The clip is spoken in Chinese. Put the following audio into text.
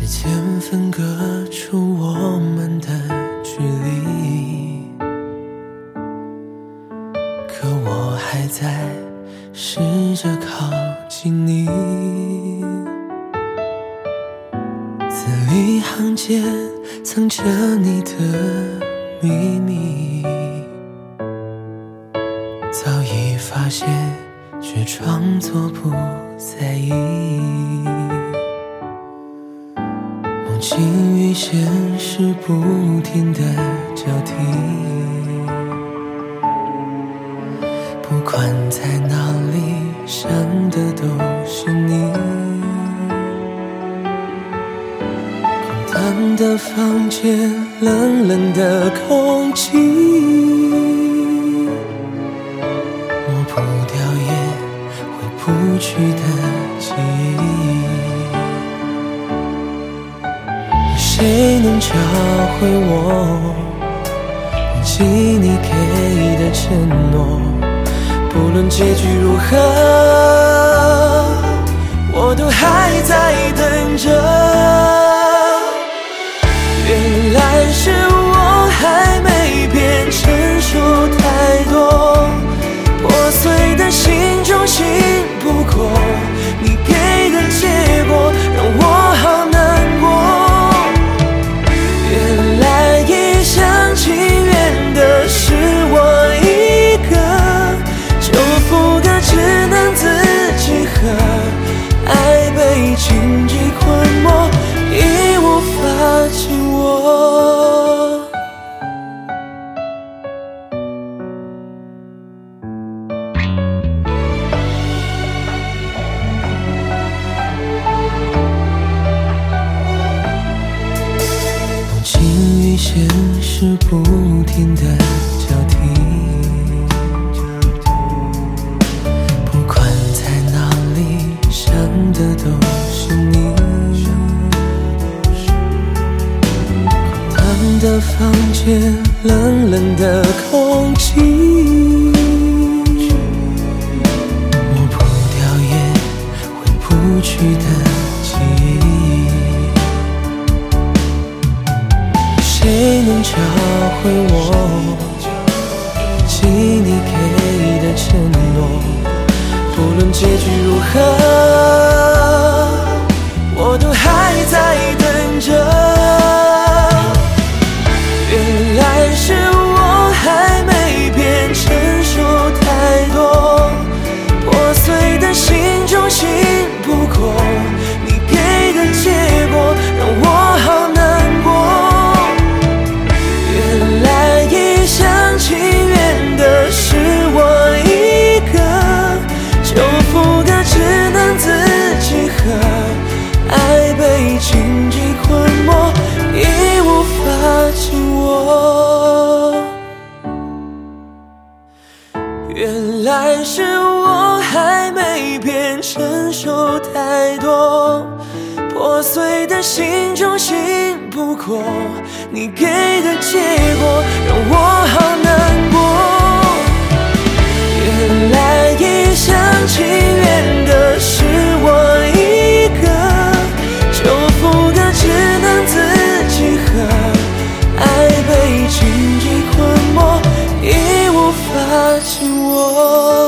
时间分割出我们的距离，可我还在试着靠近你。字里行间藏着你的秘密，早已发现，却装作不在意。梦境与现实不停地交替，不管在哪里，想的都是你。空荡的房间，冷冷的空气，抹不掉也回不去的记忆。有谁能教会我忘记你给的承诺？不论结局如何，我都还在等着。原来是我还没变，承受太多破碎的心中，信不过你给的结果，让我好难过。原来一厢情愿的是我一个，就负个只能自己喝，爱被荆棘困没，已无法紧握。梦境与现实不停地交替，不管在哪里，想的都是你。空荡的房间，冷冷的空气，抹不掉也回不去的记忆。谁能教会我忘记你给的承诺？不论结局如何，我都还在等着。原来是我还没变，承受太多破碎的心中，信不过你给的结果，让我好难过。原来一厢情愿的是我一个，就负个只能自己喝，爱被荆棘困没，已无法紧握。原来是我还没变，承受太多破碎的心中，信不过你给的结果，让我好难过。原来一厢情愿的是我一个，就负个只能自己喝，爱被荆棘困没，已无法紧握。